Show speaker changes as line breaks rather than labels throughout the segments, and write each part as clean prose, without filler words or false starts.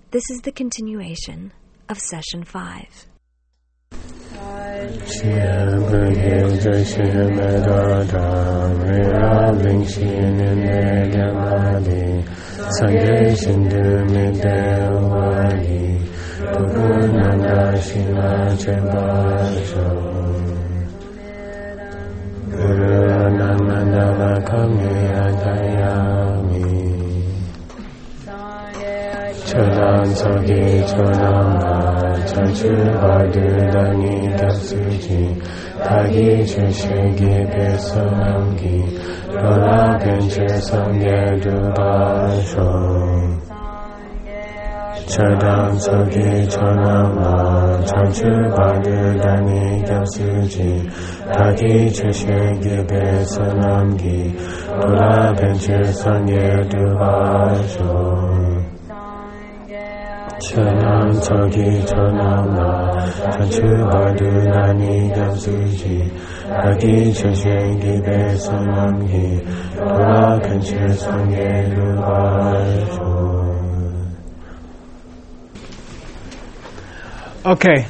This is the continuation of Session 5.
Chodam sogi chodam ma chanchu badu dani tapsuji tagi chushegi besonamgi lola penche samye dubasho. Chodam sogi chodam ma chanchu badu dani tapsuji tagi chushegi besonamgi lola penche samye dubasho. Chodam sogi chodam ma chanchu badu dani tapsuji tagi chushegi besonamgi lola penche samye dubasho.
Okay,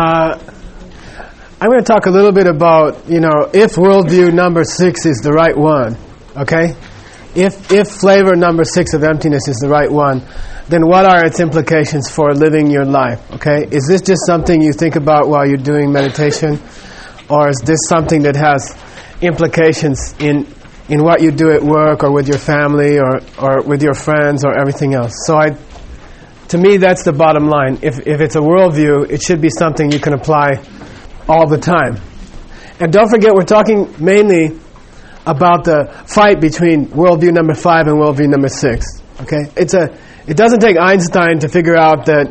I'm going to talk a little bit about, if worldview number 6 is the right one, okay? If flavor number 6 of emptiness is the right one, then what are its implications for living your life, okay? Is this just something you think about while you're doing meditation? Or is this something that has implications in what you do at work or with your family or with your friends or everything else? So to me, that's the bottom line. If it's a worldview, it should be something you can apply all the time. And don't forget, we're talking mainly about the fight between worldview number 5 and worldview number 6. Okay, it doesn't take Einstein to figure out that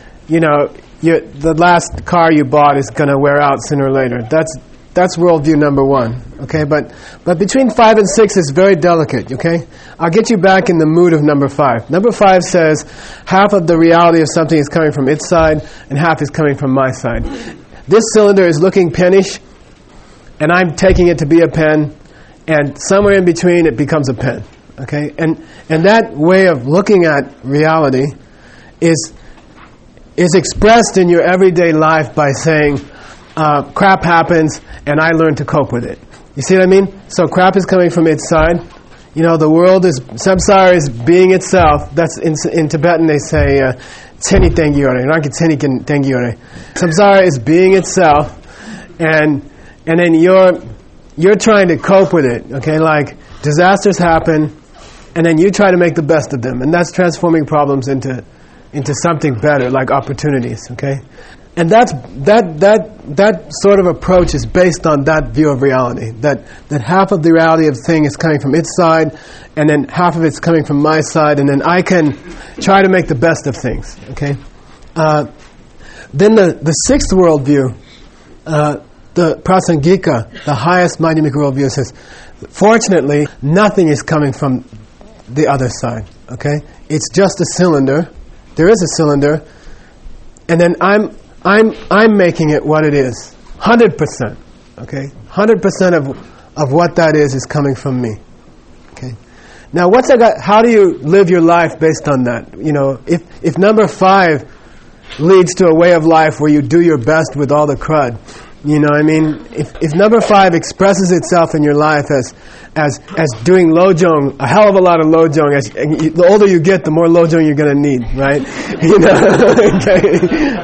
the last car you bought is going to wear out sooner or later. That's worldview number 1. Okay, but between 5 and 6 is very delicate. Okay, I'll get you back in the mood of number 5. Number 5 says half of the reality of something is coming from its side and half is coming from my side. This cylinder is looking pennish, and I'm taking it to be a pen, and somewhere in between it becomes a pen. Okay, and that way of looking at reality is expressed in your everyday life by saying, crap happens and I learn to cope with it. You see what I mean? So crap is coming from its side. The world is, samsara is being itself. That's in Tibetan they say, tseni tengyore, ranki tseni tengyore. Samsara is being itself, and then you're trying to cope with it. Okay, like disasters happen, and then you try to make the best of them, and that's transforming problems into something better, like opportunities. Okay, and that sort of approach is based on that view of reality. That half of the reality of the thing is coming from its side, and then half of it's coming from my side, and then I can try to make the best of things. Okay, then the sixth worldview, the Prasangika, the highest Madhyamika worldview, says, fortunately, nothing is coming from the other side. Okay, it's just a cylinder. There is a cylinder, and then I'm making it what it is. 100%. Okay, 100% of what that is coming from me. Okay. Now, what's that got? How do you live your life based on that? If number 5 leads to a way of life where you do your best with all the crud, if number 5 expresses itself in your life as doing lojong, a hell of a lot of lojong, the older you get, the more lojong you're going to need, right? Okay.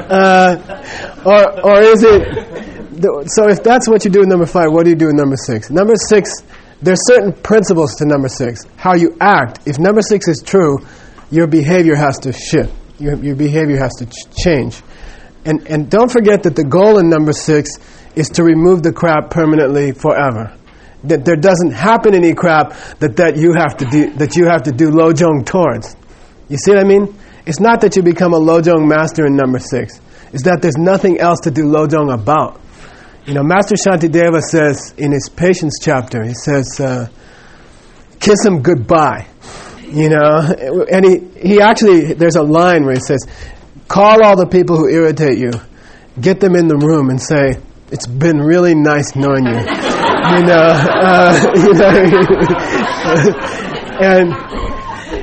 Or is it? So if that's what you do in number 5, what do you do in number 6? Number 6, there's certain principles to number 6. How you act. If number 6 is true, your behavior has to shift. Your behavior has to change. And don't forget that the goal in number 6 is to remove the crap permanently forever. That there doesn't happen any crap that you have to do lojong towards. You see what I mean? It's not that you become a lojong master in number 6. It's that there's nothing else to do lojong about. Master Shantideva says in his patience chapter, he says, kiss him goodbye. And he actually, there's a line where he says, call all the people who irritate you, get them in the room and say, it's been really nice knowing you.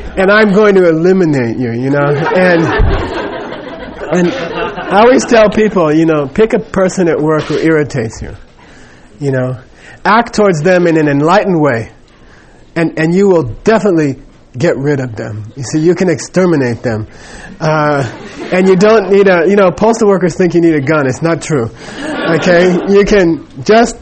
and I'm going to eliminate you, you know. And I always tell people, you know, pick a person at work who irritates you, you know. Act towards them in an enlightened way, and you will definitely get rid of them. You see, you can exterminate them. And you don't need a, you know, postal workers think you need a gun. It's not true. Okay? You can just,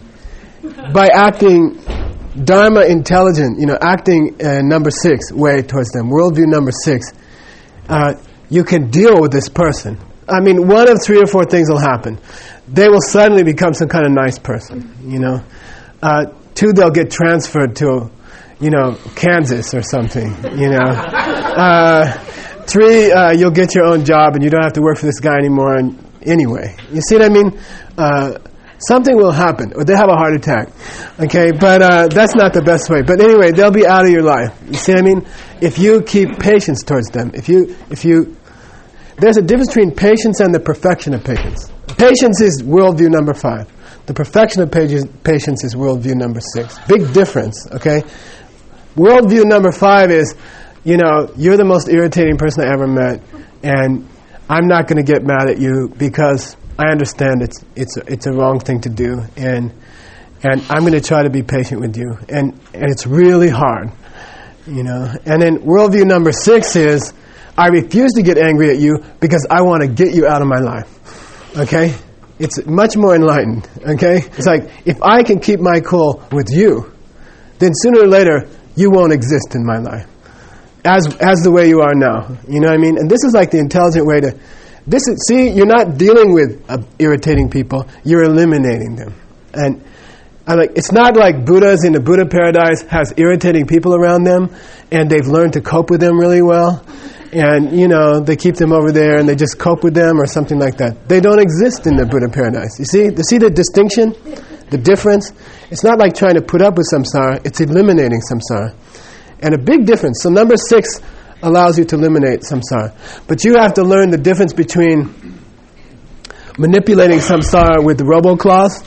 by acting Dharma intelligent, you know, acting number 6 way towards them, worldview number 6, you can deal with this person. I mean, one of 3 or 4 things will happen. They will suddenly become some kind of nice person, you know. 2, they'll get transferred to, you know, Kansas or something, you know. 3, you'll get your own job and you don't have to work for this guy anymore. And anyway, you see what I mean? Something will happen, or they have a heart attack. Okay, but that's not the best way. But anyway, they'll be out of your life. You see what I mean? If you keep patience towards them, if you, there's a difference between patience and the perfection of patience. Patience is worldview number 5. The perfection of patience is worldview number 6. Big difference. Okay. Worldview number 5 is, you know, you're the most irritating person I ever met, and I'm not going to get mad at you because I understand it's a wrong thing to do, and I'm going to try to be patient with you, and it's really hard, you know. And then worldview number 6 is, I refuse to get angry at you because I want to get you out of my life. Okay, it's much more enlightened. Okay, it's like, if I can keep my cool with you, then sooner or later you won't exist in my life as the way you are now. You know what I mean? And this is like the intelligent way to. This is, see, you're not dealing with irritating people; you're eliminating them. And I'm like, it's not like Buddhas in the Buddha paradise has irritating people around them, and they've learned to cope with them really well. And, you know, they keep them over there and they just cope with them or something like that. They don't exist in the Buddha paradise. You see the distinction? The difference? It's not like trying to put up with samsara, it's eliminating samsara. And a big difference. So number 6 allows you to eliminate samsara. But you have to learn the difference between manipulating samsara with the robo-claws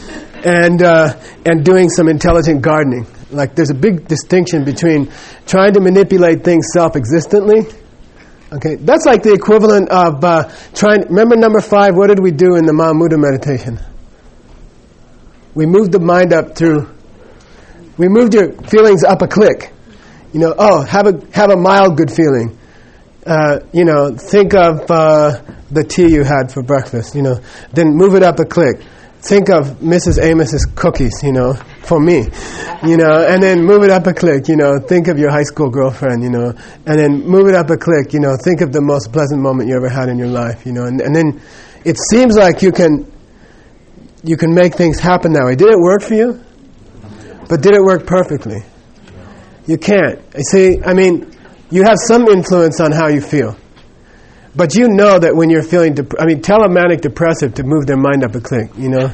and doing some intelligent gardening. Like, there's a big distinction between trying to manipulate things self-existently. Okay, that's like the equivalent of remember number 5, what did we do in the Mahamudra meditation? We moved the mind up we moved your feelings up a click. You know, have a mild good feeling. You know, think of the tea you had for breakfast, you know, then move it up a click. Think of Mrs. Amos's cookies, you know, for me, you know, and then move it up a click, you know, think of your high school girlfriend, you know, and then move it up a click, you know, think of the most pleasant moment you ever had in your life, you know, and then it seems like you can make things happen that way. Did it work for you? But did it work perfectly? You can't. See, I mean, you have some influence on how you feel. But you know that when you're feeling, tell a manic depressive to move their mind up a click, you know.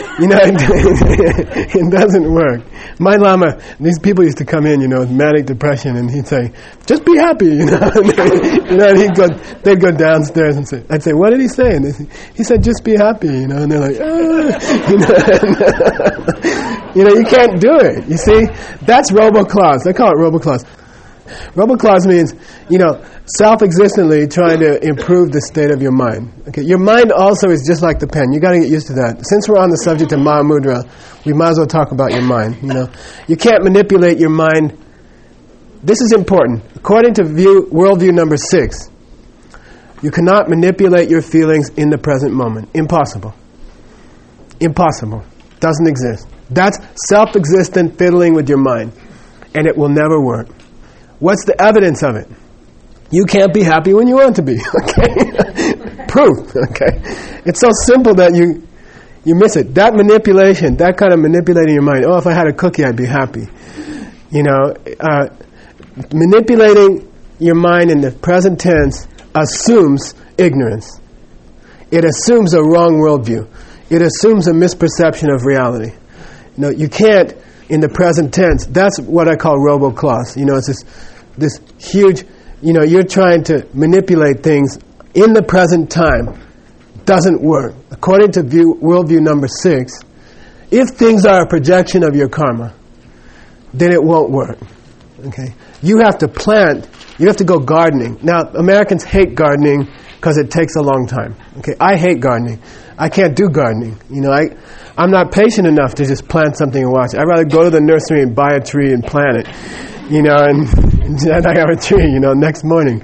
It doesn't work. My Lama, these people used to come in, you know, with manic depression, and he'd say, just be happy, you know. And they'd go downstairs and say, I'd say, what did he say? And he said, just be happy, you know. And they're like, you know. You know, you can't do it. You see, that's robo-claws. They call it robo-claws. Robo-claws means, you know, self-existently trying to improve the state of your mind. Okay, your mind also is just like the pen. You got to get used to that. Since we're on the subject of Mahamudra, we might as well talk about your mind. You know, you can't manipulate your mind. This is important. According to worldview number 6, you cannot manipulate your feelings in the present moment. Impossible. Impossible. Doesn't exist. That's self-existent fiddling with your mind, and it will never work. What's the evidence of it? You can't be happy when you want to be. Okay, proof. Okay, it's so simple that you miss it. That manipulation, that kind of manipulating your mind. Oh, if I had a cookie, I'd be happy. You know, manipulating your mind in the present tense assumes ignorance. It assumes a wrong worldview. It assumes a misperception of reality. No, you can't in the present tense. That's what I call robo-claws. You know, it's this huge. You know, you're trying to manipulate things in the present time. Doesn't work. According to worldview number 6, if things are a projection of your karma, then it won't work. Okay, you have to plant. You have to go gardening. Now, Americans hate gardening because it takes a long time. Okay, I hate gardening. I can't do gardening. I'm not patient enough to just plant something and watch it. I'd rather go to the nursery and buy a tree and plant it. And I have a tree. Next morning.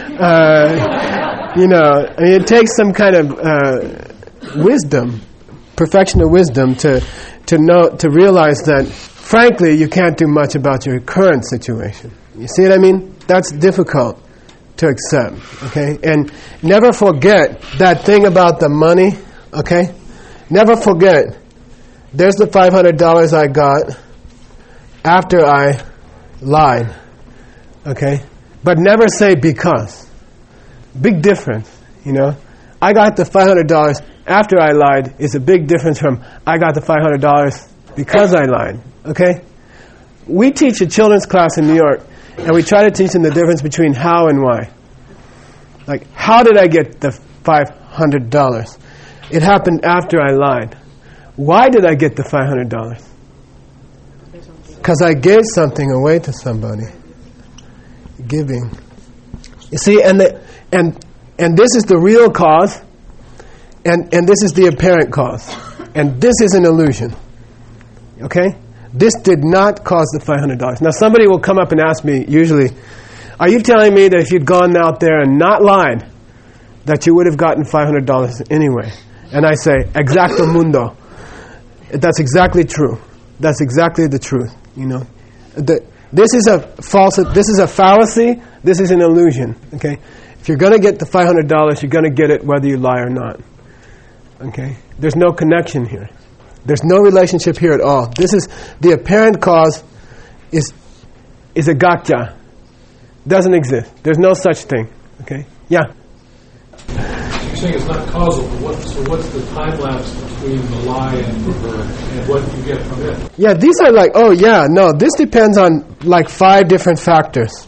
It takes some kind of wisdom, perfection of wisdom, to realize that, frankly, you can't do much about your current situation. You see what I mean? That's difficult to accept. Okay, and never forget that thing about the money. Okay, never forget. There's the $500 I got after I lied. Okay, but never say because. Big difference, I got the $500 after I lied is a big difference from I got the $500 because I lied. Okay? We teach a children's class in New York, and we try to teach them the difference between how and why. Like, how did I get the $500? It happened after I lied. Why did I get the $500? Because I gave something away to somebody. Giving. You see, and this is the real cause, and this is the apparent cause. And this is an illusion. Okay? This did not cause the $500. Now somebody will come up and ask me, usually, are you telling me that if you'd gone out there and not lied, that you would have gotten $500 anyway? And I say, exacto mundo. That's exactly true. That's exactly the truth. This is a fallacy. This is an illusion. Okay? If you're going to get the $500, you're going to get it whether you lie or not. Okay? There's no connection here. There's no relationship here at all. This is the apparent cause is a gotcha. Doesn't exist. There's no such thing. Okay? Yeah.
You're saying it's not causal, but what's the time lapse between the lie and what you get from it?
Yeah, these are this depends on 5 different factors.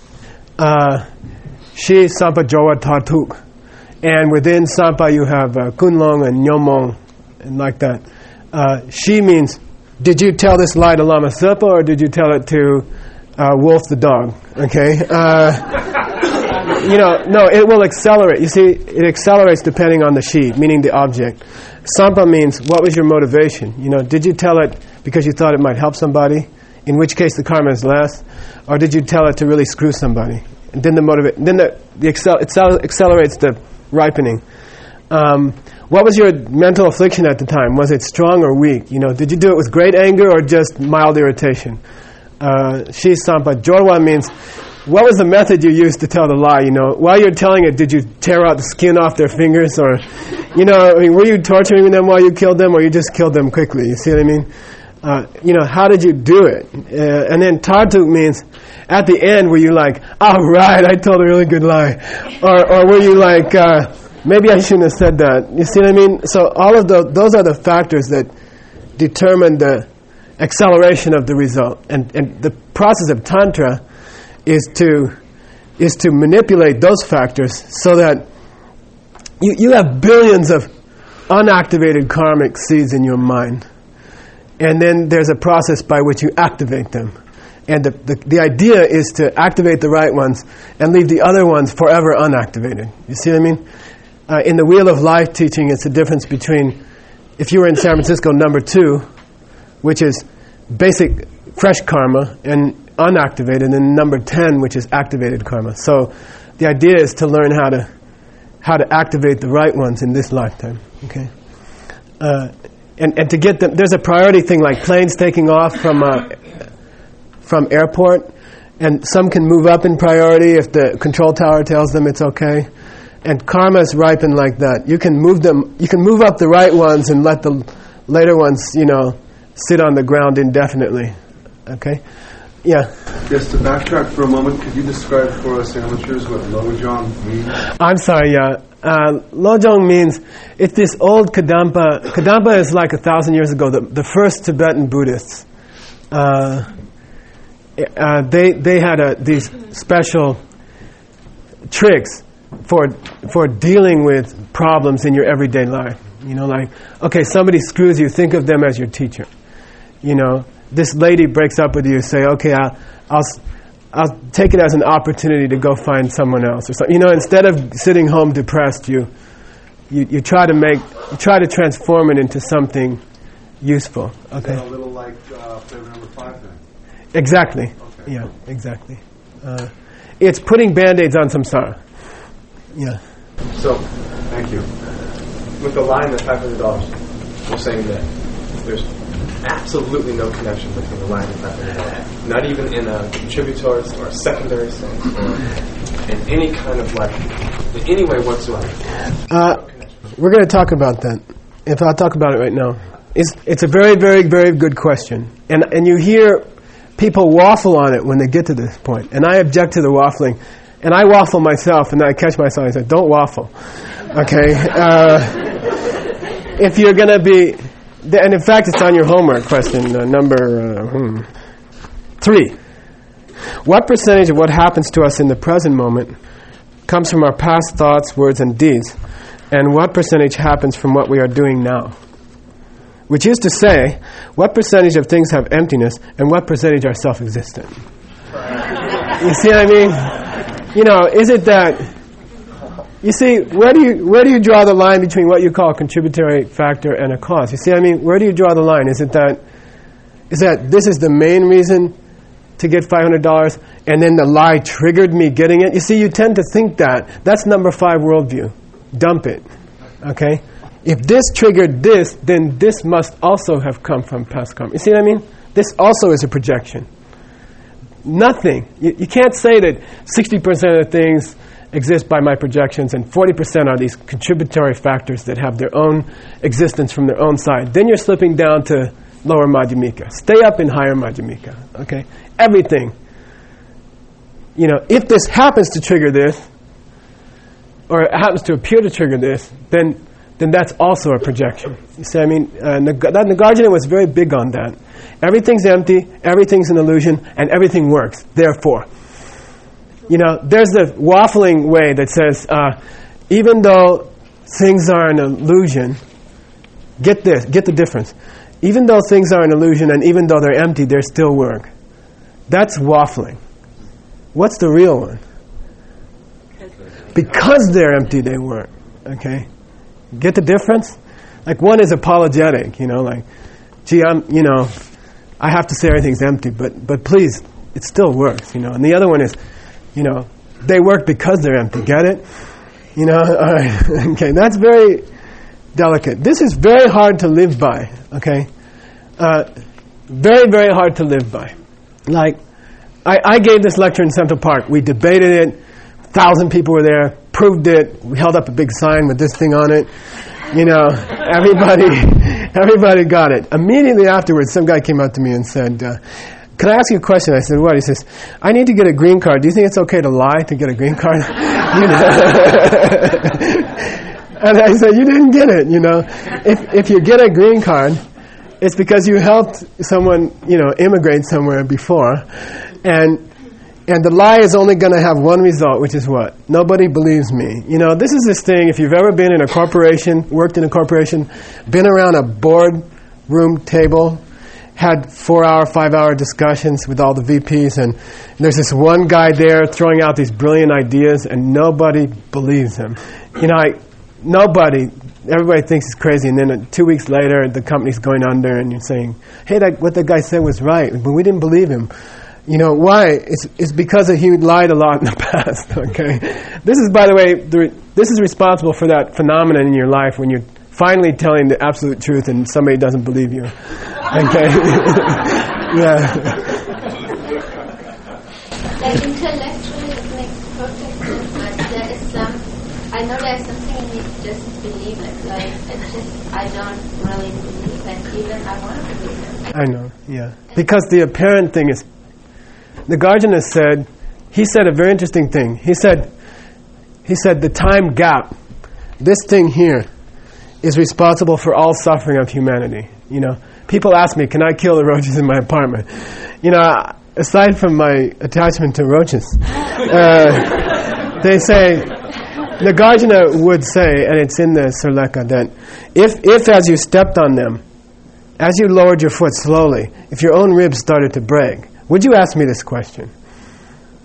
Shi, Sampa, Jowa, Tartuk. And within Sampa you have Kunlong and Nyomong, and like that. Shi means, did you tell this lie to Lama Sepa or did you tell it to Wolf the dog? Okay? No, it will accelerate. You see, it accelerates depending on the Shi, meaning the object. Sampa means, what was your motivation? Did you tell it because you thought it might help somebody? In which case the karma is less. Or did you tell it to really screw somebody? And then it accelerates the ripening. What was your mental affliction at the time? Was it strong or weak? Did you do it with great anger or just mild irritation? Shi Sampa. Jorwa means, what was the method you used to tell the lie? While you're telling it, did you tear out the skin off their fingers? Or, were you torturing them while you killed them, or you just killed them quickly? You see what I mean? How did you do it? And then Tartuk means, at the end, were you like, all right, I told a really good lie? Or were you like, maybe I shouldn't have said that? You see what I mean? So all of those are the factors that determine the acceleration of the result. And the process of Tantra is to manipulate those factors so that you have billions of unactivated karmic seeds in your mind. And then there's a process by which you activate them. And the idea is to activate the right ones and leave the other ones forever unactivated. You see what I mean? In the Wheel of Life teaching, it's the difference between, if you were in San Francisco, number 2, which is basic fresh karma, and unactivated, and number 10, which is activated karma. So the idea is to learn how to activate the right ones in this lifetime. Okay? And to get them, there's a priority thing like planes taking off from airport, and some can move up in priority if the control tower tells them it's okay. And karmas ripen like that. You can move up the right ones and let the later ones, sit on the ground indefinitely. Okay? Yeah.
Yes, to backtrack for a moment, could you describe for us amateurs what Lojong means?
I'm sorry, yeah. Lojong means, it's this old Kadampa. Kadampa is like 1,000 years ago, the first Tibetan Buddhists. They had these special tricks for dealing with problems in your everyday life. Okay, somebody screws you, think of them as your teacher. This lady breaks up with you, say, okay, I'll take it as an opportunity to go find someone else or something. You know, instead of sitting home depressed, you try to transform it into something useful. Okay.
Is that a little like flavor number 5 then?
Exactly.
Okay.
Yeah, exactly. It's putting Band-Aids on samsara. Yeah.
So,
Thank you.
with the lie and the $500, we're saying that there's absolutely no connection between the lie and the $500. Not even in a contributory or a secondary sense, or in any kind of like, in any way whatsoever.
We're going to talk about that. If I'll talk about it right now. It's a very, very, very good question. And you hear people waffle on it when they get to this point. And I object to the waffling. And I waffle myself, and then I catch myself and I say, don't waffle. Okay? If you're going to be... And in fact, it's on your homework question, number 3. What percentage of what happens to us in the present moment comes from our past thoughts, words, and deeds? And what percentage happens from what we are doing now? Which is to say, what percentage of things have emptiness, and what percentage are self-existent? You see what I mean? You know, is it that... You see, where do you draw the line between what you call a contributory factor and a cause? You see what I mean? Where do you draw the line? Is that this is the main reason to get $500, and then the lie triggered me getting it? You see, you tend to think that. That's number 5 worldview. Dump it. Okay? If this triggered this, then this must also have come from past karma. You see what I mean? This also is a projection. Nothing. You can't say that 60% of the things exist by my projections and 40% are these contributory factors that have their own existence from their own side. Then you're slipping down to lower Madhyamika. Stay up in higher Madhyamika. Okay? Everything. You know, if this happens to trigger this, or it happens to appear to trigger this, then that's also a projection. You see, I mean, Nagarjuna was very big on that. Everything's empty, everything's an illusion, and everything works. Therefore, you know, there's the waffling way that says, even though things are an illusion, get the difference. Even though things are an illusion and even though they're empty, they still work. That's waffling. What's the real one? Because they're empty, they work. Okay? Get the difference? Like one is apologetic, you know, like, gee, I have to say everything's empty, but please, it still works, you know. And the other one is, you know, they work because they're empty. Get it? You know, all right. Okay, that's very delicate. This is very hard to live by, okay? Very, very hard to live by. Like, I gave this lecture in Central Park. We debated it. 1,000 people were there. Proved it. We held up a big sign with this thing on it. You know, everybody got it. Immediately afterwards, some guy came up to me and said, can I ask you a question? I said, what? He says, I need to get a green card. Do you think it's okay to lie to get a green card? You know? And I said, you didn't get it, you know. If you get a green card, it's because you helped someone, you know, immigrate somewhere before. And the lie is only going to have one result, which is what? Nobody believes me. You know, this is this thing, if you've ever been in a corporation, worked in a corporation, been around a board room table, had 4-hour, 5-hour discussions with all the VPs, and there's this one guy there throwing out these brilliant ideas, and nobody believes him. You know, everybody thinks he's crazy, and then 2 weeks later, the company's going under, and you're saying, hey, what that guy said was right, but we didn't believe him. You know, why? It's because he lied a lot in the past, okay? This is, by the way, this is responsible for that phenomenon in your life when you're finally telling the absolute truth and somebody doesn't believe you. Okay? Yeah.
Like intellectually it makes perfect sense, but there is I know there's something in me just believe it. Like, I don't really believe it, even I want to believe it.
I know, yeah. Because the apparent thing is, Nagarjuna said a very interesting thing. He said the time gap, this thing here, is responsible for all suffering of humanity. You know, people ask me, can I kill the roaches in my apartment? You know, aside from my attachment to roaches, they say, Nagarjuna would say, and it's in the Sarleka, that if as you stepped on them, as you lowered your foot slowly, if your own ribs started to break, would you ask me this question?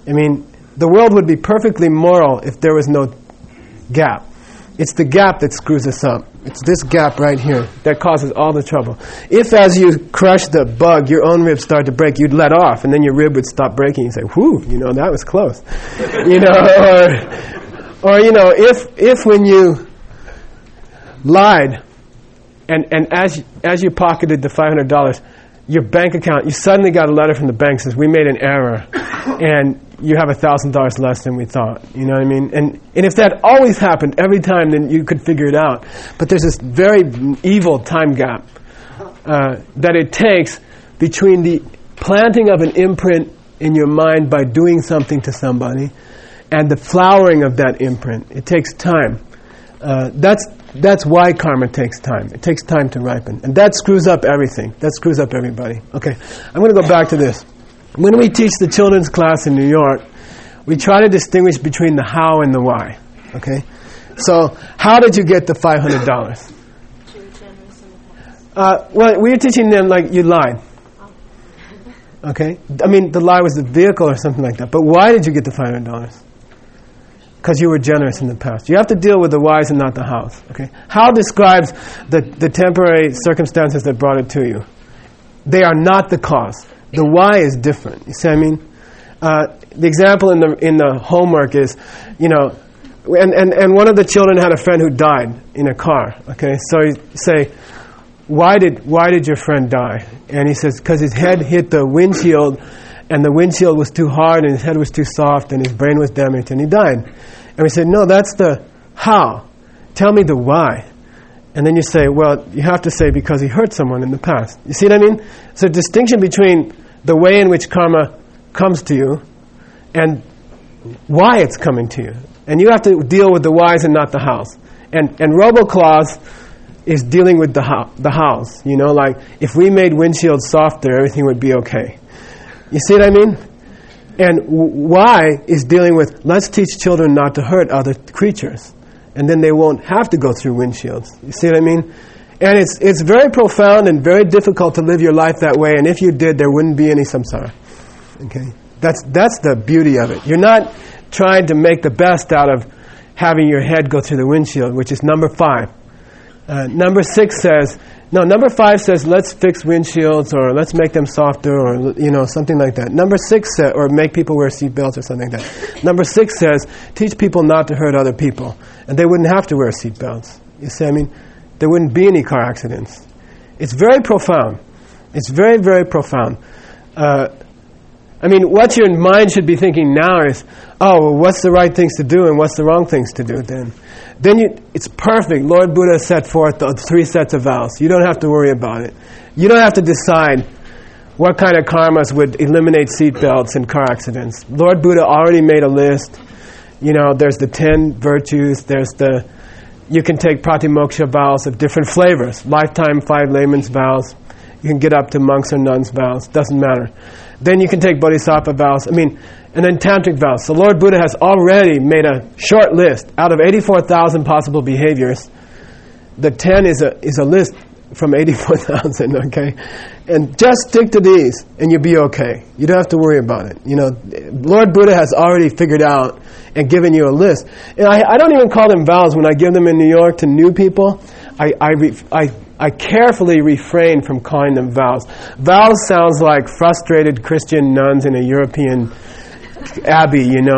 I mean, the world would be perfectly moral if there was no gap. It's the gap that screws us up. It's this gap right here that causes all the trouble. If as you crush the bug, your own ribs start to break, you'd let off, and then your rib would stop breaking. You say, whew, that was close. Or if when you lied, and as you pocketed the $500, your bank account, you suddenly got a letter from the bank that says, we made an error, and you have $1,000 less than we thought. You know what I mean? And if that always happened every time, then you could figure it out. But there's this very evil time gap that it takes between the planting of an imprint in your mind by doing something to somebody and the flowering of that imprint. It takes time. That's why karma takes time. It takes time to ripen. And that screws up everything. That screws up everybody. Okay, I'm going to go back to this. When we teach the children's class in New York, we try to distinguish between the how and the why. Okay? So, how did you get the $500? Well, we were teaching them like you lied. Okay? I mean, the lie was the vehicle or something like that. But why did you get the $500? Because you were generous in the past. You have to deal with the whys and not the hows. Okay? How describes the temporary circumstances that brought it to you. They are not the cause. The why is different. You see what I mean? The example in the homework is, and one of the children had a friend who died in a car. Okay, so you say, why did your friend die? And he says, because his head hit the windshield, and the windshield was too hard, and his head was too soft, and his brain was damaged, and he died. And we said, no, that's the how. Tell me the why. And then you say, well, you have to say because he hurt someone in the past. You see what I mean? So a distinction between the way in which karma comes to you and why it's coming to you. And you have to deal with the whys and not the hows. And RoboClaus is dealing with the hows. Like if we made windshields softer, everything would be okay. You see what I mean? And why is dealing with, let's teach children not to hurt other creatures. And then they won't have to go through windshields. You see what I mean? And it's very profound and very difficult to live your life that way. And if you did, there wouldn't be any samsara. Okay, that's the beauty of it. You're not trying to make the best out of having your head go through the windshield, which is number 5. Number 6 says, number 5 says let's fix windshields or let's make them softer or something like that. Number 6 says, or make people wear seatbelts or something like that. Number 6 says teach people not to hurt other people, and they wouldn't have to wear seatbelts. You see what I mean? There wouldn't be any car accidents. It's very profound. It's very, very profound. What your mind should be thinking now is, what's the right things to do and what's the wrong things to do then? It's perfect. Lord Buddha set forth the 3 sets of vows. You don't have to worry about it. You don't have to decide what kind of karmas would eliminate seatbelts and car accidents. Lord Buddha already made a list. There's the 10 virtues. You can take pratimoksha vows of different flavors. Lifetime 5 layman's vows. You can get up to monks or nuns vows. Doesn't matter. Then you can take bodhisattva vows. And then tantric vows. So Lord Buddha has already made a short list. Out of 84,000 possible behaviors, the 10 is a list from 84,000, okay? And just stick to these, and you'll be okay. You don't have to worry about it. Lord Buddha has already figured out and given you a list. And I don't even call them vows when I give them in New York to new people. I carefully refrain from calling them vows. Vows sounds like frustrated Christian nuns in a European abbey, and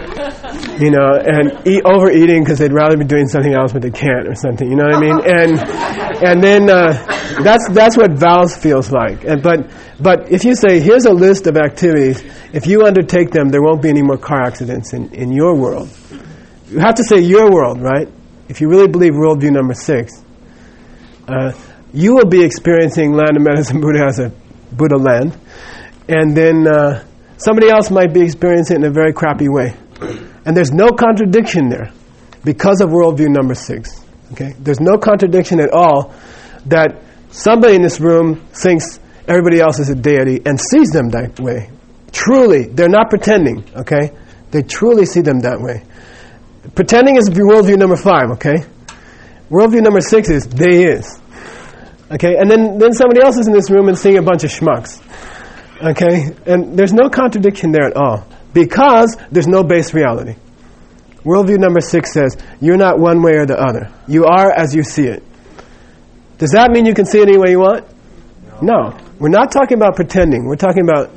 overeating because they'd rather be doing something else but they can't or something. You know what I mean? And then that's what vows feels like. But if you say here's a list of activities, if you undertake them, there won't be any more car accidents in your world. You have to say your world, right? If you really believe worldview number 6. You will be experiencing land of medicine Buddha as a Buddha land, and then somebody else might be experiencing it in a very crappy way. And there's no contradiction there because of worldview number 6. Okay, there's no contradiction at all that somebody in this room thinks everybody else is a deity and sees them that way. Truly, they're not pretending. Okay, they truly see them that way. Pretending is worldview number 5. Okay, worldview number 6 is they is. Okay, and then somebody else is in this room and seeing a bunch of schmucks. Okay, and there's no contradiction there at all. Because there's no base reality. Worldview number 6 says, you're not one way or the other. You are as you see it. Does that mean you can see it any way you want? No. We're not talking about pretending. We're talking about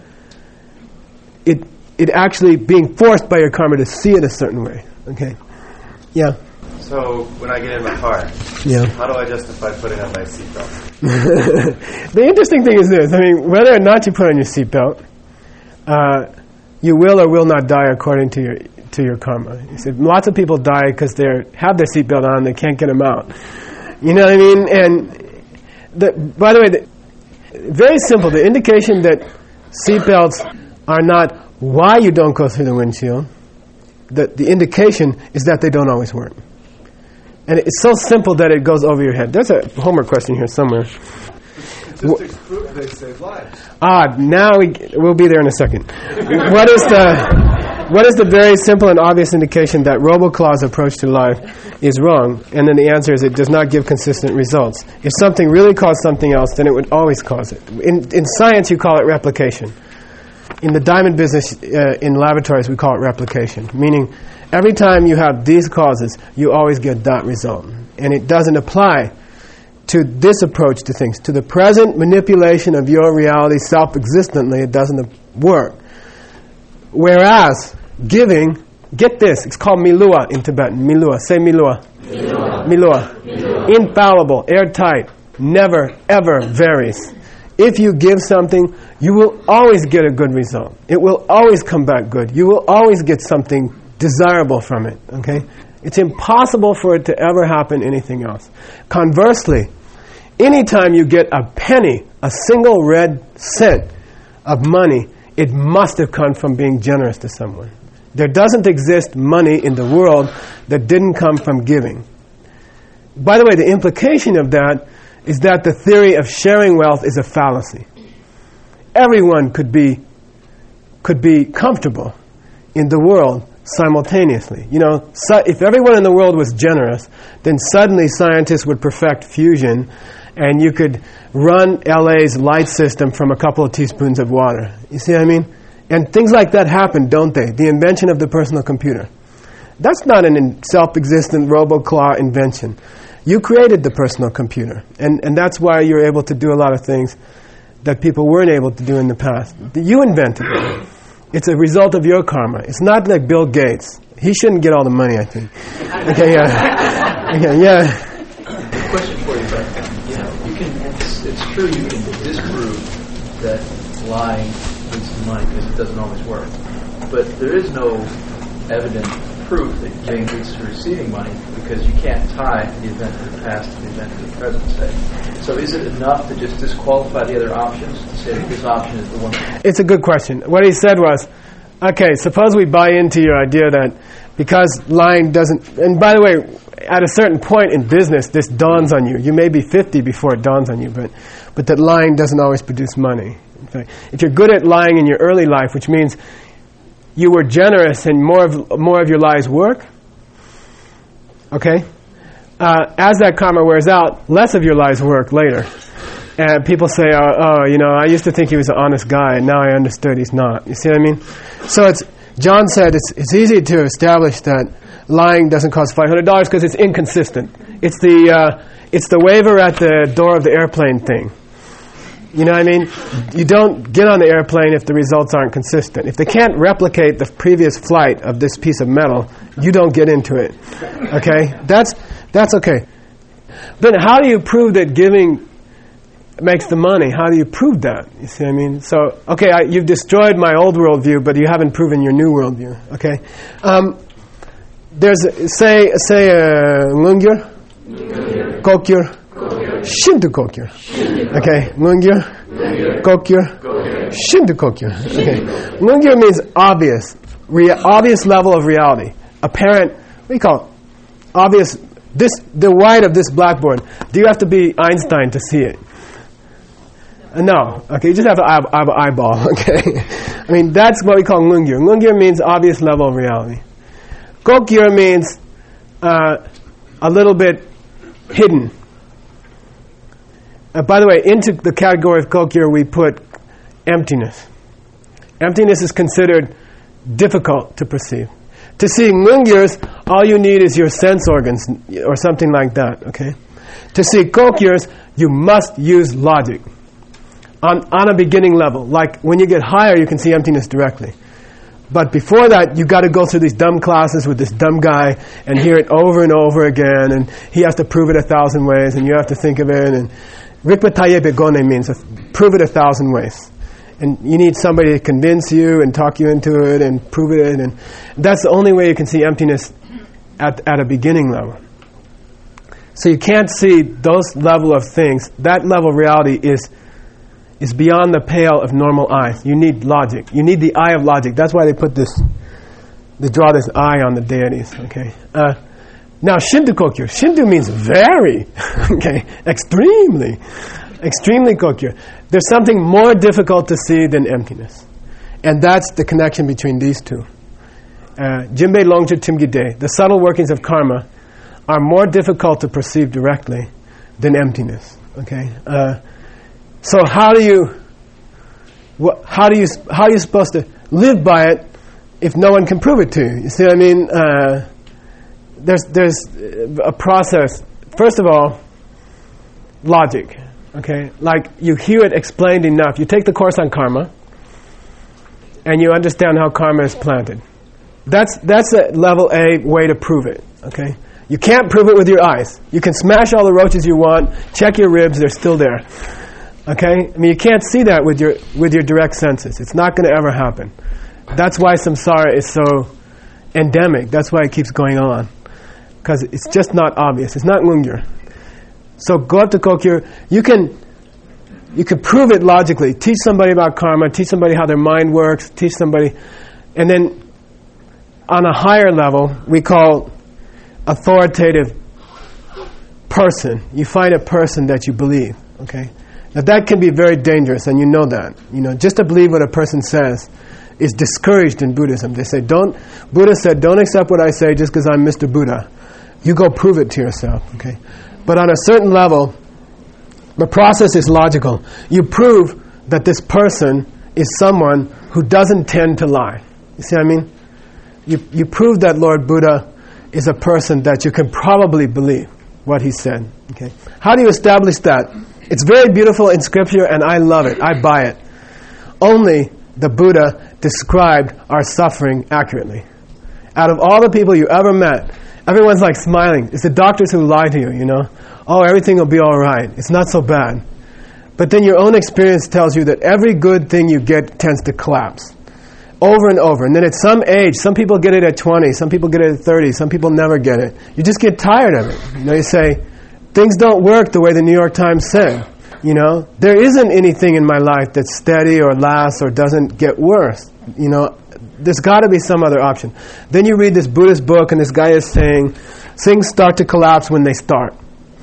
it actually being forced by your karma to see it a certain way. Okay? Yeah.
So when I get in my car,
Yeah.
how do I justify putting on my seatbelt?
The interesting thing is this. I mean, whether or not you put on your seatbelt, you will or will not die according to your karma. You said lots of people die because they have their seatbelt on, they can't get them out. You know what I mean? And by the way, very simple. The indication that seatbelts are not why you don't go through the windshield. The indication is that they don't always work. And it's so simple that it goes over your head. There's a homework question here somewhere.
Statistics prove they save lives.
Now we'll be there in a second. What is the very simple and obvious indication that RoboClaw's approach to life is wrong? And then the answer is it does not give consistent results. If something really caused something else, then it would always cause it. In science, you call it replication. In the diamond business, in laboratories, we call it replication. Meaning, every time you have these causes, you always get that result. And it doesn't apply to this approach to things. To the present manipulation of your reality self-existently, it doesn't work. Whereas giving, get this, it's called milua in Tibetan. Milua. Say milua. Milua. Milua. Infallible, airtight, never, ever varies. If you give something, you will always get a good result. It will always come back good. You will always get something desirable from it. Okay? It's impossible for it to ever happen anything else. Conversely, anytime you get a penny, a single red cent of money, it must have come from being generous to someone. There doesn't exist money in the world that didn't come from giving. By the way, the implication of that is that the theory of sharing wealth is a fallacy. Everyone could be comfortable in the world simultaneously. You know, if everyone in the world was generous, then suddenly scientists would perfect fusion, and you could run LA's light system from a couple of teaspoons of water. You see what I mean? And things like that happen, don't they? The invention of the personal computer. That's not an self-existent RoboClaw invention. You created the personal computer, and that's why you're able to do a lot of things that people weren't able to do in the past. You invented it. It's a result of your karma. It's not like Bill Gates. He shouldn't get all the money, I think. Okay, yeah. Okay, yeah.
Question for you, but it's true you can disprove that lying leads to money because it doesn't always work. But there is no evident proof that giving leads to receiving money because you can't tie the event of the past to the event of the present, say. So is it enough to just disqualify the other options to say that this option is the one?
It's a good question. What he said was, okay, suppose we buy into your idea that because lying doesn't... And by the way, at a certain point in business, this dawns on you. You may be 50 before it dawns on you, but that lying doesn't always produce money. In fact, if you're good at lying in your early life, which means you were generous and more of your lies work, okay? As that karma wears out, less of your lies work later. And people say, I used to think he was an honest guy, and now I understood he's not. You see what I mean? So John said it's easy to establish that lying doesn't cost $500 because it's inconsistent. It's the waiver at the door of the airplane thing. You know what I mean? You don't get on the airplane if the results aren't consistent. If they can't replicate the previous flight of this piece of metal, you don't get into it. Okay? That's okay. But how do you prove that giving makes the money? How do you prove that? You see what I mean? So, okay, you've destroyed my old worldview, but you haven't proven your new worldview. Okay? There's, say Ngungyur, Kokyur, Shinto Kokyur. Okay, Ngungyur, Kokyur, Shinto Kokyur. Okay, Ngungyur means obvious, obvious level of reality, apparent. What do you call it? Obvious. The white of this blackboard. Do you have to be Einstein to see it? No. Okay, you just have to have an eyeball. Okay, I mean that's what we call Ngungyur. Ngungyur means obvious level of reality. Kokyur means a little bit hidden. By the way, into the category of Kokyur we put emptiness. Emptiness is considered difficult to perceive. To see Ngungyurs, all you need is your sense organs or something like that, okay? To see Kokyurs, you must use logic on a beginning level. Like when you get higher, you can see emptiness directly. But before that, you got to go through these dumb classes with this dumb guy and hear it over and over again, and he has to prove it 1,000 ways, and you have to think of it. And Rikpa Begone means prove it 1,000 ways. And you need somebody to convince you and talk you into it and prove it. And that's the only way you can see emptiness at a beginning level. So you can't see those level of things. That level of reality is beyond the pale of normal eyes. You need logic. You need the eye of logic. That's why they draw this eye on the deities. Okay. Now Shinto Kokyu. Shinto means very. Okay. Extremely Kokyu. There's something more difficult to see than emptiness. And that's the connection between these two. Jinbei Longzhi Timgide, the subtle workings of karma are more difficult to perceive directly than emptiness. Okay? So how are you supposed to live by it if no one can prove it to you? You see what I mean? There's a process. First of all, logic. Okay, like you hear it explained enough. You take the course on karma, and you understand how karma is planted. That's a level A way to prove it. Okay, you can't prove it with your eyes. You can smash all the roaches you want, check your ribs; they're still there. Okay, I mean you can't see that with your direct senses. It's not going to ever happen. That's why samsara is so endemic. That's why it keeps going on, because it's just not obvious. It's not Ngungyur. So go up to Kokyur. You can prove it logically. Teach somebody about karma. Teach somebody how their mind works. Teach somebody, and then on a higher level, we call authoritative person. You find a person that you believe. Okay, now that can be very dangerous, and you know that. You know, just to believe what a person says is discouraged in Buddhism. They say, Buddha said, don't accept what I say just because I'm Mr. Buddha. You go prove it to yourself. Okay. But on a certain level, the process is logical. You prove that this person is someone who doesn't tend to lie. You see what I mean? You prove that Lord Buddha is a person that you can probably believe what he said. Okay. How do you establish that? It's very beautiful in Scripture, and I love it. I buy it. Only the Buddha described our suffering accurately. Out of all the people you ever met, everyone's like smiling. It's the doctors who lie to you, you know. Oh, everything will be all right. It's not so bad. But then your own experience tells you that every good thing you get tends to collapse. Over and over. And then at some age, some people get it at 20, some people get it at 30, some people never get it. You just get tired of it. You know, you say, things don't work the way the New York Times said. You know, there isn't anything in my life that's steady or lasts or doesn't get worse. You know, there's got to be some other option. Then you read this Buddhist book, and this guy is saying things start to collapse when they start.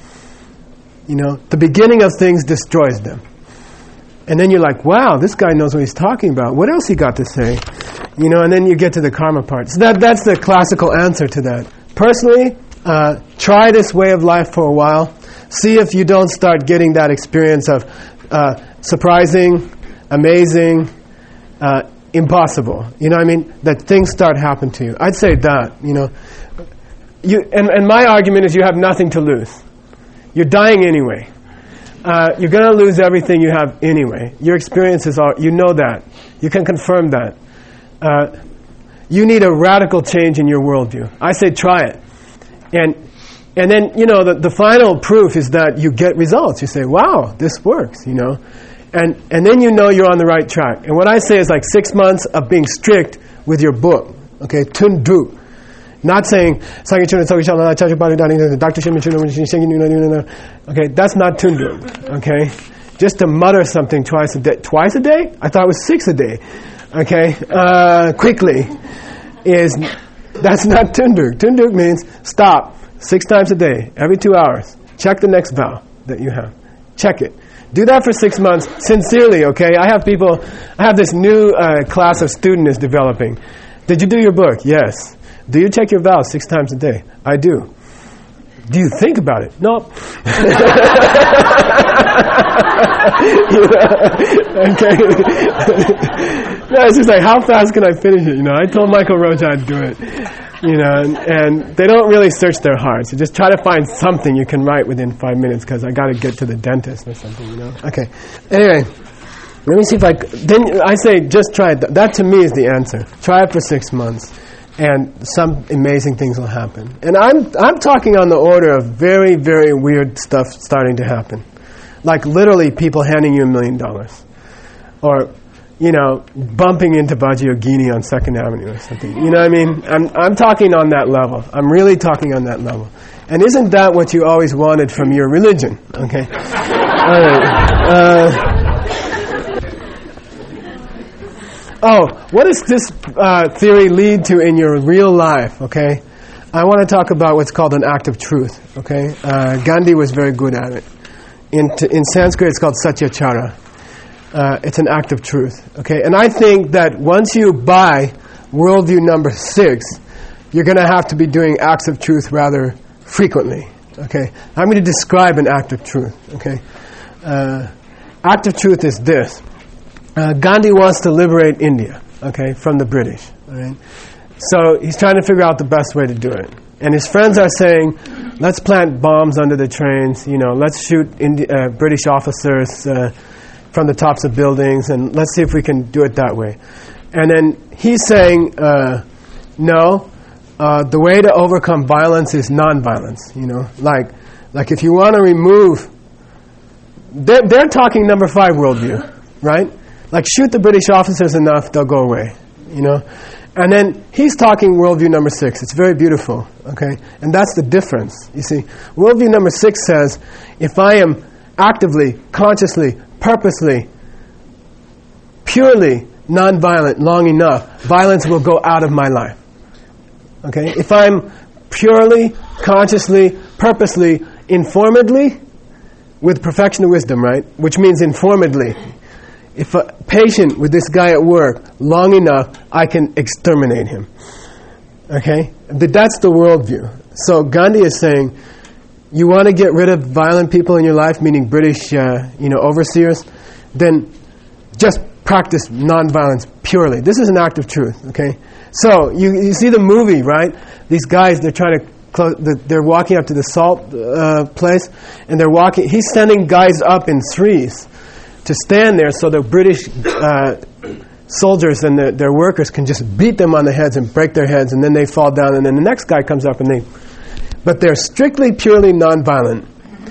You know, the beginning of things destroys them. And then you're like, wow, this guy knows what he's talking about. What else he got to say? You know, and then you get to the karma part. So that's the classical answer to that. Personally, try this way of life for a while. See if you don't start getting that experience of surprising, amazing, impossible. You know what I mean? That things start happening to you. I'd say that, you know. And my argument is you have nothing to lose. You're dying anyway. You're going to lose everything you have anyway. Your experiences are, you know that. You can confirm that. You need a radical change in your worldview. I say try it. And then, you know, the final proof is that you get results. You say, wow, this works, you know. And then you know you're on the right track. And what I say is like 6 months of being strict with your book. Okay, tundu. Not saying, okay, that's not tundu. Okay, just to mutter something twice a day. Twice a day? I thought it was 6 a day. Okay, quickly that's not tundu. Tundu means stop 6 times a day, every 2 hours. Check the next vow that you have. Check it. Do that for 6 months, sincerely, okay? I have this new class of student is developing. Did you do your book? Yes. Do you check your vows 6 times a day? I do. Do you think about it? No. Okay. No, it's just like, how fast can I finish it? I told Michael Roach I'd do it. And they don't really search their hearts. You just try to find something you can write within 5 minutes because I got to get to the dentist or something, Okay. Anyway, let me see if then I say just try it. That to me is the answer. Try it for 6 months and some amazing things will happen. And I'm talking on the order of very, very weird stuff starting to happen. Like literally people handing you $1 million. Or bumping into Vajrayogini on 2nd Avenue or something. You know what I mean? I'm talking on that level. I'm really talking on that level. And isn't that what you always wanted from your religion? Okay. All right. What does this theory lead to in your real life? Okay. I want to talk about what's called an act of truth. Okay. Gandhi was very good at it. In Sanskrit, it's called satyachara. It's an act of truth, okay? And I think that once you buy worldview number 6, you're going to have to be doing acts of truth rather frequently, okay? I'm going to describe an act of truth, okay? Act of truth is this. Gandhi wants to liberate India, okay, from the British, all right? So he's trying to figure out the best way to do it. And his friends are saying, let's plant bombs under the trains, let's shoot British officers from the tops of buildings, and let's see if we can do it that way. And then he's saying, no, the way to overcome violence is non-violence. Like if you want to remove, they're talking number 5 worldview, right? Like shoot the British officers enough, they'll go away. And then he's talking worldview number 6. It's very beautiful, okay? And that's the difference. You see, worldview number 6 says, if I am actively, consciously, purposely, purely non-violent long enough, violence will go out of my life. Okay? If I'm purely, consciously, purposely, informedly, with perfection of wisdom, right? Which means informedly. If I'm patient with this guy at work long enough, I can exterminate him. Okay? That's the worldview. So Gandhi is saying, you want to get rid of violent people in your life, meaning British, overseers, then just practice nonviolence purely. This is an act of truth, okay? So you see the movie, right? These guys, they're trying to they're walking up to the salt place, and they're walking. He's sending guys up in threes to stand there so the British soldiers and their workers can just beat them on the heads and break their heads, and then they fall down, and then the next guy comes up and but they're strictly, purely non-violent.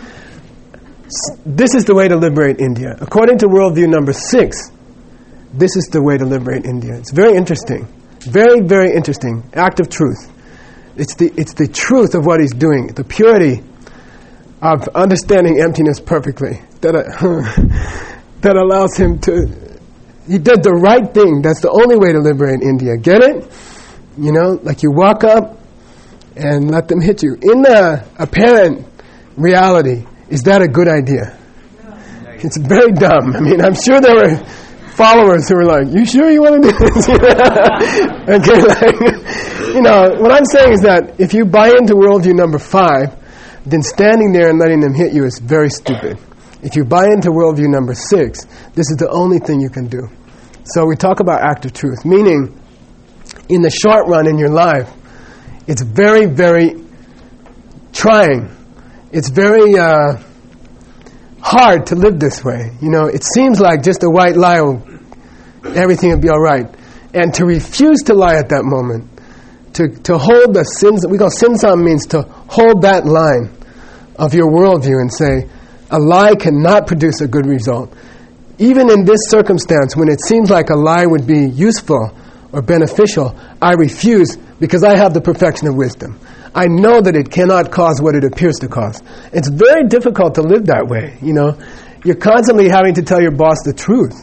This is the way to liberate India. According to worldview number 6, this is the way to liberate India. It's very interesting. Very, very interesting. Act of truth. It's the truth of what he's doing. The purity of understanding emptiness perfectly. That allows him to... He did the right thing. That's the only way to liberate India. Get it? Like you walk up, and let them hit you. In the apparent reality, is that a good idea? It's very dumb. I mean, I'm sure there were followers who were like, you sure you want to do this? Okay, what I'm saying is that if you buy into worldview number 5, then standing there and letting them hit you is very stupid. If you buy into worldview number 6, this is the only thing you can do. So we talk about act of truth, meaning in the short run in your life, it's very, very trying. It's very hard to live this way. It seems like just a white lie, everything will be all right. And to refuse to lie at that moment, to hold the sins, we call sinsam means to hold that line of your worldview and say, a lie cannot produce a good result. Even in this circumstance, when it seems like a lie would be useful or beneficial, I refuse because I have the perfection of wisdom. I know that it cannot cause what it appears to cause. It's very difficult to live that way, You're constantly having to tell your boss the truth,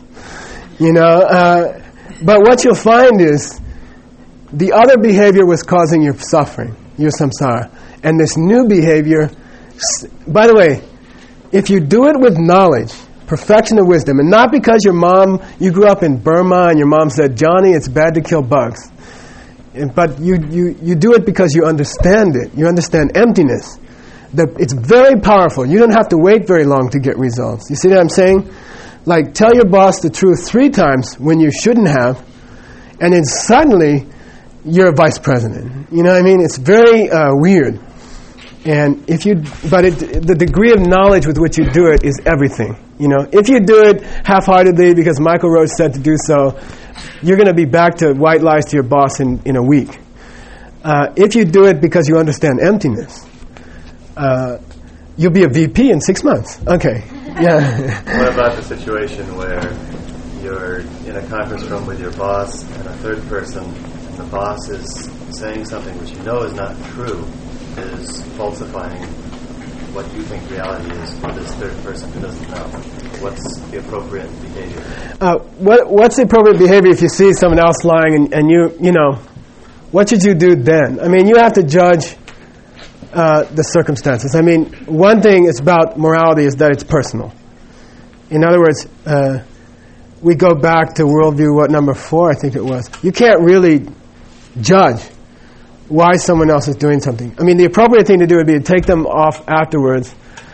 But what you'll find is the other behavior was causing your suffering, your samsara. And this new behavior, by the way, if you do it with knowledge, perfection of wisdom, and not because you grew up in Burma and your mom said, Johnny, it's bad to kill bugs. But you do it because you understand it. You understand emptiness. It's very powerful. You don't have to wait very long to get results. You see what I'm saying? like tell your boss the truth 3 times when you shouldn't have, and then suddenly you're a vice president. You know what I mean? It's very weird. And the degree of knowledge with which you do it is everything. You know, if you do it half-heartedly because Michael Roach said to do so, you're going to be back to white lies to your boss in a week. If you do it because you understand emptiness, you'll be a VP in 6 months. Okay. Yeah.
What about the situation where you're in a conference room with your boss and a third person, and the boss is saying something which you know is not true, is falsifying what you think reality is for this third person who doesn't know? What's the appropriate behavior?
What's the appropriate behavior if you see someone else lying and you know, what should you do then? I mean, you have to judge the circumstances. I mean, one thing is about morality is that it's personal. In other words, we go back to worldview, number 4, I think it was. You can't really judge why someone else is doing something. I mean, the appropriate thing to do would be to take them off afterwards,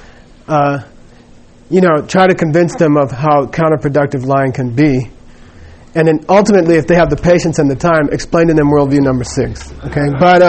try to convince them of how counterproductive lying can be, and then ultimately, if they have the patience and the time, explain to them worldview number 6. Okay,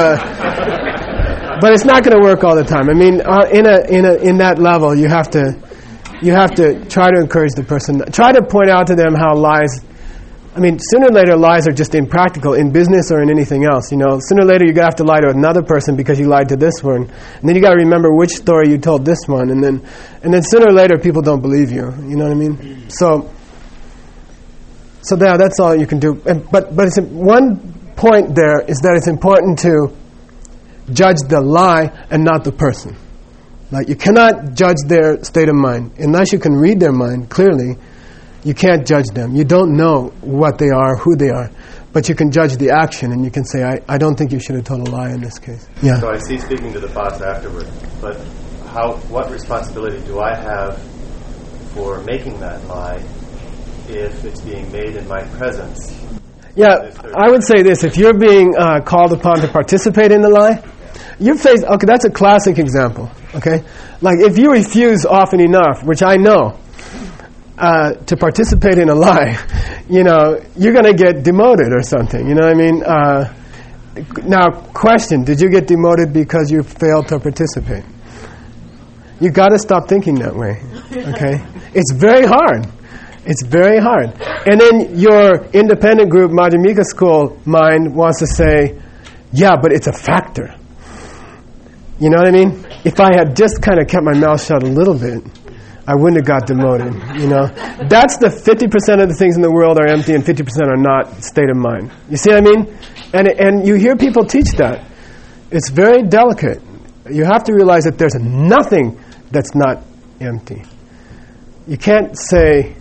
but it's not going to work all the time. I mean, in that level, you have to try to encourage the person. Try to point out to them how lies. I mean, sooner or later, lies are just impractical in business or in anything else. You know, sooner or later, you're going to have to lie to another person because you lied to this one, and then you got to remember which story you told this one, and then sooner or later, people don't believe you. You know what I mean? So that's all you can do. But it's one point there is that it's important to judge the lie and not the person. Like, you cannot judge their state of mind unless you can read their mind clearly. You can't judge them. You don't know what they are, who they are. But you can judge the action, and you can say, I don't think you should have told a lie in this case. Yeah.
So I see speaking to the boss afterward, but what responsibility do I have for making that lie if it's being made in my presence?
Yeah, I would say this. If you're being called upon to participate in the lie, you face, okay, that's a classic example, okay? Like, if you refuse often enough, which I know, to participate in a lie, you know, you're going to get demoted or something, you know what I mean? Now, question, did you get demoted because you failed to participate? You got to stop thinking that way, okay? It's very hard. It's very hard. And then your independent group, Madhyamika school mind wants to say, yeah, but it's a factor. You know what I mean? If I had just kind of kept my mouth shut a little bit, I wouldn't have got demoted, you know. That's the 50% of the things in the world are empty and 50% are not state of mind. You see what I mean? And you hear people teach that. It's very delicate. You have to realize that there's nothing that's not empty. You can't say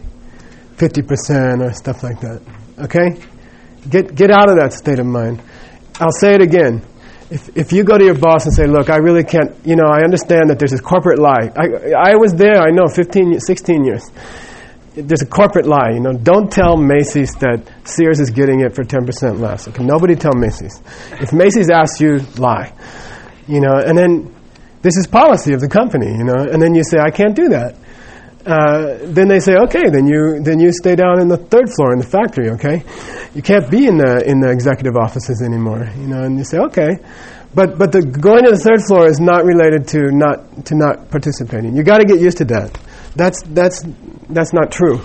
50% or stuff like that. Okay? Get out of that state of mind. I'll say it again. If you go to your boss and say, look, I really can't, you know, I understand that there's this corporate lie. I was there, I know, 16 years. There's a corporate lie, you know. Don't tell Macy's that Sears is getting it for 10% less. Okay, nobody tell Macy's. If Macy's asks you, lie. You know, and then this is policy of the company, you know, and then you say, I can't do that. Then they say, okay, then you stay down in the 3rd floor in the factory, okay? You can't be in the executive offices anymore, you know. And you say, okay, but the going to the 3rd floor is not related to not participating. You got to get used to that. That's not true.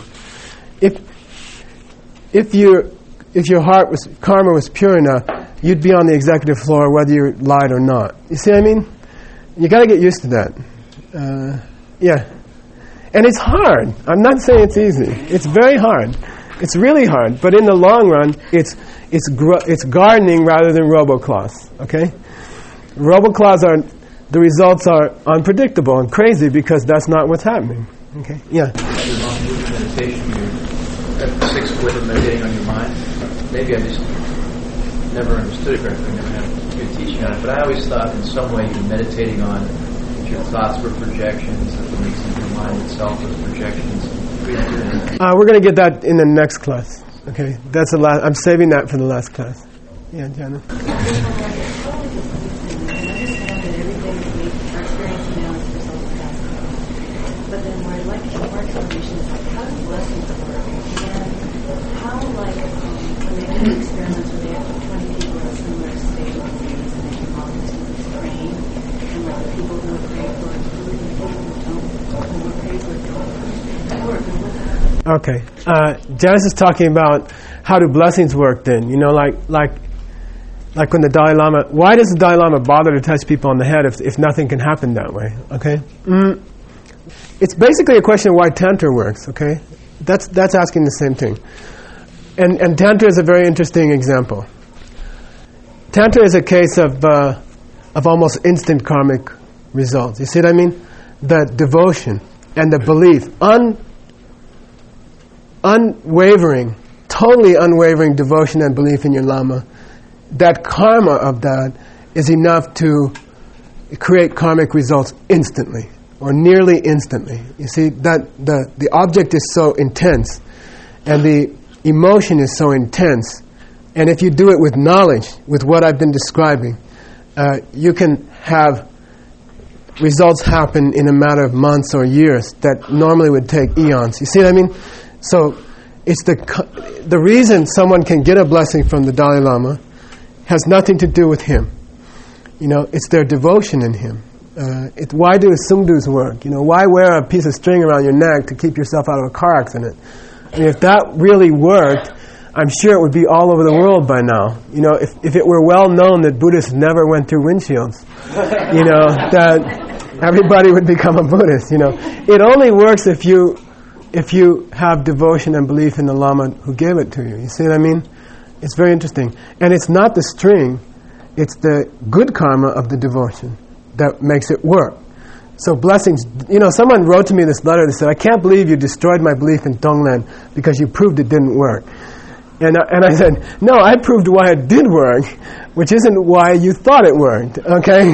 If your karma was pure enough, you'd be on the executive floor whether you lied or not. You see what I mean? You got to get used to that. Yeah. And it's hard. I'm not saying it's easy. It's very hard. It's really hard. But in the long run, it's gardening rather than roboclaws. Okay? Roboclaws the results are unpredictable and crazy because that's not what's happening. Okay? Yeah.
Meditation, you're at 6 foot of meditating on your mind. Maybe I just never understood it correctly. Never had good teaching on it. But I always thought in some way you're meditating on your thoughts were projections, that the makes of your mind itself was projections.
We're going to get that in the next class. Okay, that's the last. I'm saving that for the last class. Yeah, Jana.
But then what I'd like to more explanation is like, how do blessings people who are paid for it, food, and people who are paid for it don't work.
Okay. Janice is talking about how do blessings work then. You know, like when the Dalai Lama, why does the Dalai Lama bother to touch people on the head if nothing can happen that way? Okay? It's basically a question of why Tantra works, okay? That's asking the same thing. And Tantra is a very interesting example. Tantra is a case of almost instant karmic results. You see what I mean? The devotion and the belief, unwavering, totally unwavering devotion and belief in your Lama, that karma of that is enough to create karmic results instantly, or nearly instantly. You see, that the object is so intense, and the emotion is so intense, and if you do it with knowledge, with what I've been describing, you can have results happen in a matter of months or years that normally would take eons. You see what I mean? So it's the reason someone can get a blessing from the Dalai Lama has nothing to do with him. You know, it's their devotion in him. Why do sungdus work? You know, why wear a piece of string around your neck to keep yourself out of a car accident? I mean, if that really worked, I'm sure it would be all over the world by now. You know, if it were well known that Buddhists never went through windshields, you know, that everybody would become a Buddhist. You know, it only works if you have devotion and belief in the Lama who gave it to you. You see what I mean? It's very interesting. And it's not the string, it's the good karma of the devotion that makes it work. So blessings, you know, someone wrote to me this letter that said, I can't believe you destroyed my belief in Tonglen because you proved it didn't work. And I said, no, I proved why it did work, which isn't why you thought it worked, okay?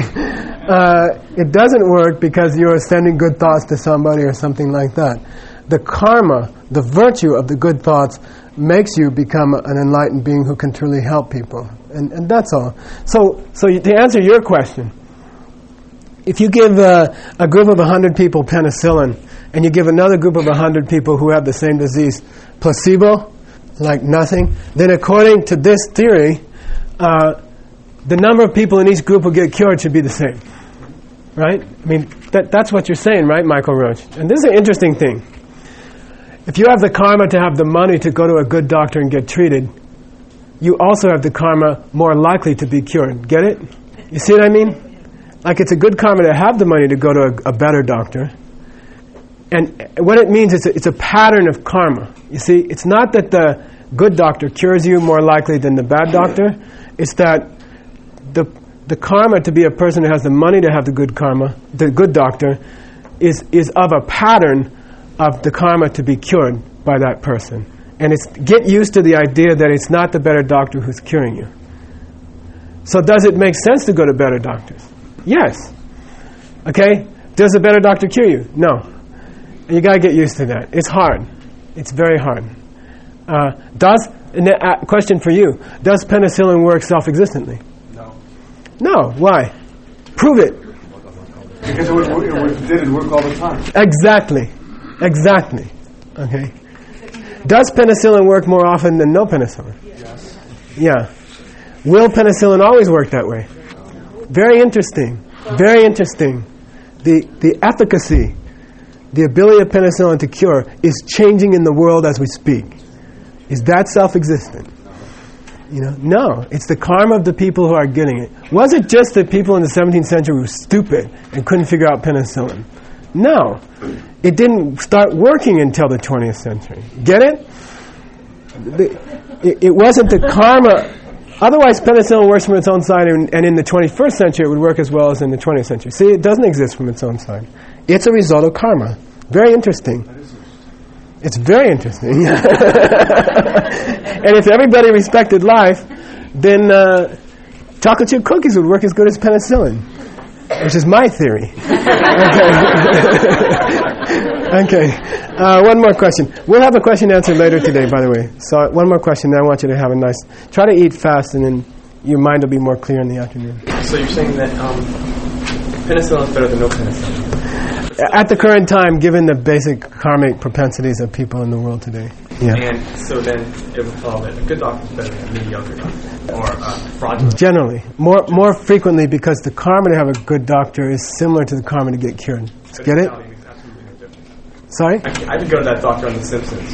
It doesn't work because you're sending good thoughts to somebody or something like that. The karma, the virtue of the good thoughts makes you become an enlightened being who can truly help people. And that's all. So to answer your question, if you give a group of 100 people penicillin and you give another group of 100 people who have the same disease placebo, like nothing, then according to this theory, the number of people in each group who get cured should be the same. Right? I mean, that's what you're saying, right, Michael Roach? And this is an interesting thing. If you have the karma to have the money to go to a good doctor and get treated, you also have the karma more likely to be cured. Get it? You see what I mean? Like it's a good karma to have the money to go to a better doctor. And what it means is it's a pattern of karma. You see, it's not that the good doctor cures you more likely than the bad doctor. It's that the karma to be a person who has the money to have the good karma, the good doctor, is of a pattern of the karma to be cured by that person. And get used to the idea that it's not the better doctor who's curing you. So does it make sense to go to better doctors? Yes. Okay? Does the better doctor cure you? No. And you got to get used to that. It's hard. It's very hard. Question for you. Does penicillin work self-existently?
No.
No. Why? Prove it.
Because it didn't work all the time.
Exactly. Okay. Does penicillin work more often than no penicillin?
Yes.
Yeah. Will penicillin always work that way? Very interesting. Very interesting. The efficacy, the ability of penicillin to cure is changing in the world as we speak. Is that self-existent? You know, no. It's the karma of the people who are getting it. Was it just that people in the 17th century were stupid and couldn't figure out penicillin? No. It didn't start working until the 20th century. Get it? It wasn't the karma. Otherwise, penicillin works from its own side, and in the 21st century, it would work as well as in the 20th century. See, it doesn't exist from its own side. It's a result of karma. Very interesting. It's very interesting. And if everybody respected life, then chocolate chip cookies would work as good as penicillin, which is my theory. Okay. One more question. We'll have a question answered later today, by the way. So one more question, then I want you to have a nice... Try to eat fast, and then your mind will be more clear in the afternoon.
So you're saying that penicillin is better than no penicillin?
At the current time, given the basic karmic propensities of people in the world today. Yeah.
And so then it would follow that a good doctor is better than a mediocre doctor or a fraudulent.
Generally. More frequently, because the karma to have a good doctor is similar to the karma to get cured. Get it? Sorry?
I could go to that doctor on The Simpsons.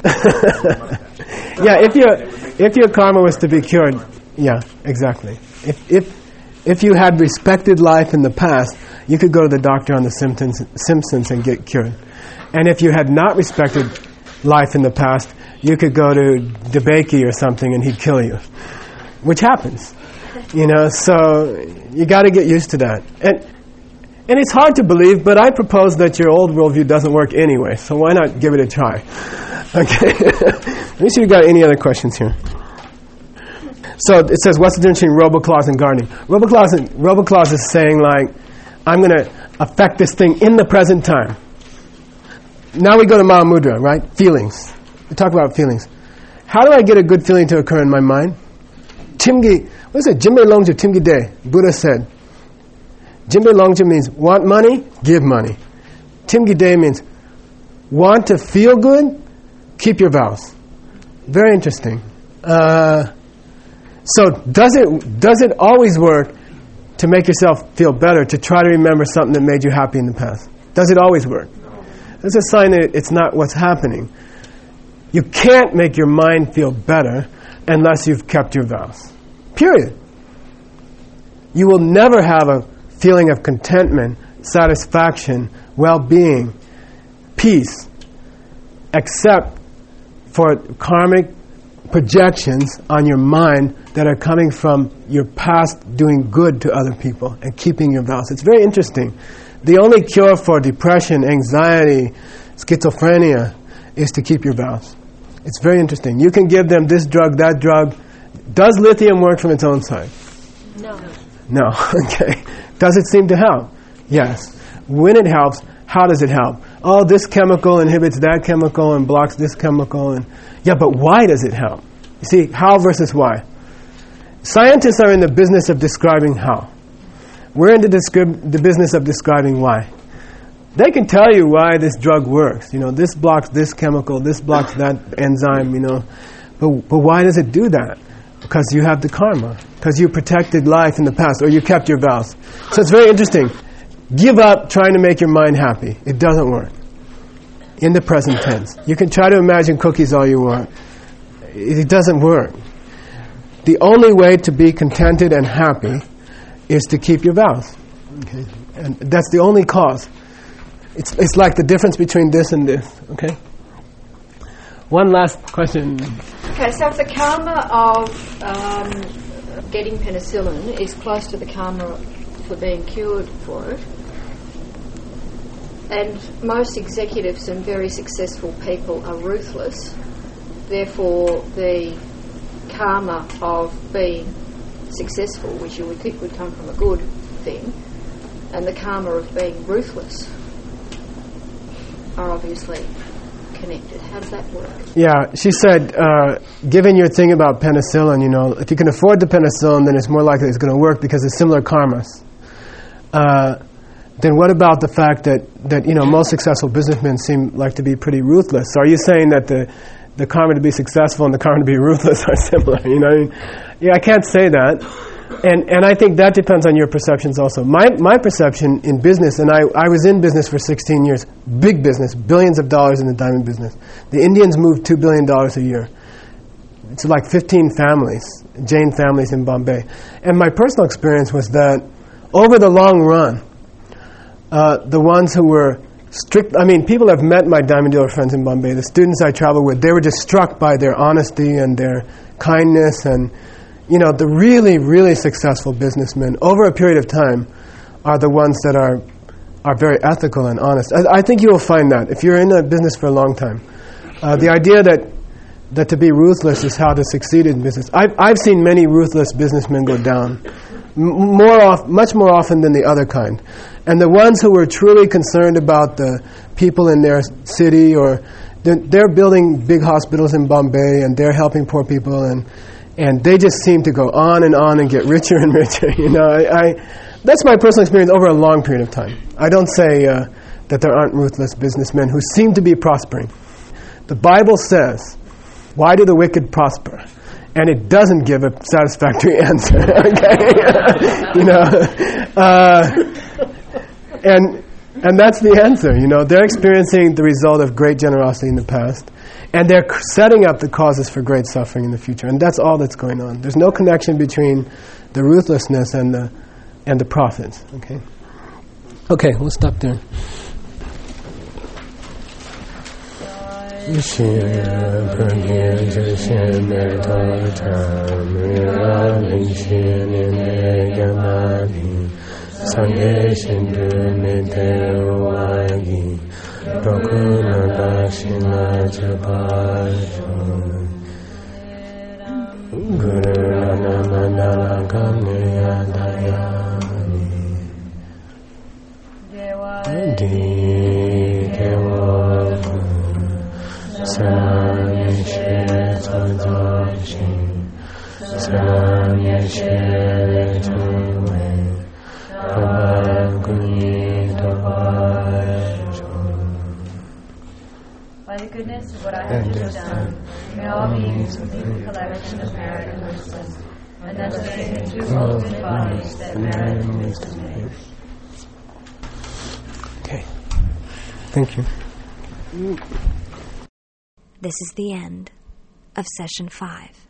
Yeah, if your karma was to be cured, yeah, exactly. If you had respected life in the past, you could go to the doctor on The Simpsons and get cured. And if you had not respected life in the past, you could go to DeBakey or something and he'd kill you, which happens. So you got to get used to that. And it's hard to believe, but I propose that your old worldview doesn't work anyway, so why not give it a try? Okay. Let me see if you got any other questions here. So it says, what's the difference between roboclaws and gardening? Roboclaws is saying, like, I'm going to affect this thing in the present time. Now we go to Mahamudra, right? Feelings. We talk about feelings. How do I get a good feeling to occur in my mind? Timgi, what is it? Jimbe Longja Timgi De. Buddha said, Jimbe Longja means want money, give money. Timgi De means want to feel good, keep your vows. Very interesting. So does it always work to make yourself feel better, to try to remember something that made you happy in the past? Does it always work? That's a sign that it's not what's happening. You can't make your mind feel better unless you've kept your vows. Period. You will never have a feeling of contentment, satisfaction, well-being, peace, except for karmic projections on your mind that are coming from your past doing good to other people and keeping your vows. It's very interesting. The only cure for depression, anxiety, schizophrenia is to keep your vows. It's very interesting. You can give them this drug, that drug. Does lithium work from its own side? No. Okay. Does it seem to help? Yes. When it helps, how does it help? Oh, this chemical inhibits that chemical and blocks this chemical. Yeah, but why does it help? You see, how versus why. Scientists are in the business of describing how. We're in the business of describing why. They can tell you why this drug works. This blocks this chemical, this blocks that enzyme, But why does it do that? Because you have the karma. Because you protected life in the past, or you kept your vows. So it's very interesting. Give up trying to make your mind happy. It doesn't work. In the present tense. You can try to imagine cookies all you want. It doesn't work. The only way to be contented and happy is to keep your vows. Okay? And that's the only cause. It's like the difference between this and this. Okay? One last question.
Okay, so if the karma of getting penicillin is close to the karma for being cured for it, and most executives and very successful people are ruthless, therefore the karma of being successful, which you would think would come from a good thing, and the karma of being ruthless are obviously connected. How does that work?
Yeah, she said, given your thing about penicillin, if you can afford the penicillin, then it's more likely it's going to work because it's similar karmas. Then what about the fact that most successful businessmen seem like to be pretty ruthless? So are you saying that the karma to be successful and the karma to be ruthless are similar? Yeah, I can't say that. And I think that depends on your perceptions also. My perception in business, and I was in business for 16 years, big business, billions of dollars in the diamond business. The Indians moved $2 billion a year. It's like 15 families, Jain families in Bombay. And my personal experience was that over the long run, the ones who were strict, people have met my diamond dealer friends in Bombay, the students I travel with, they were just struck by their honesty and their kindness, and the really, really successful businessmen over a period of time are the ones that are very ethical and honest. I think you will find that if you're in the business for a long time. The idea that to be ruthless is how to succeed in business. I've seen many ruthless businessmen go down, much more often than the other kind. And the ones who were truly concerned about the people in their city, or they're building big hospitals in Bombay and they're helping poor people, and they just seem to go on and get richer and richer. That's my personal experience over a long period of time. I don't say that there aren't ruthless businessmen who seem to be prospering. The Bible says, why do the wicked prosper? And it doesn't give a satisfactory answer. Okay, and that's the answer. They're experiencing the result of great generosity in the past, and they're setting up the causes for great suffering in the future. And that's all that's going on. There's no connection between the ruthlessness and the profits. Okay, we'll stop there.
By the goodness of what I have just done, may all beings complete the collection of merit and wisdom, and that the two ultimate bodies that merit and wisdom make.
Okay. Thank you.
This is the end of Session 5.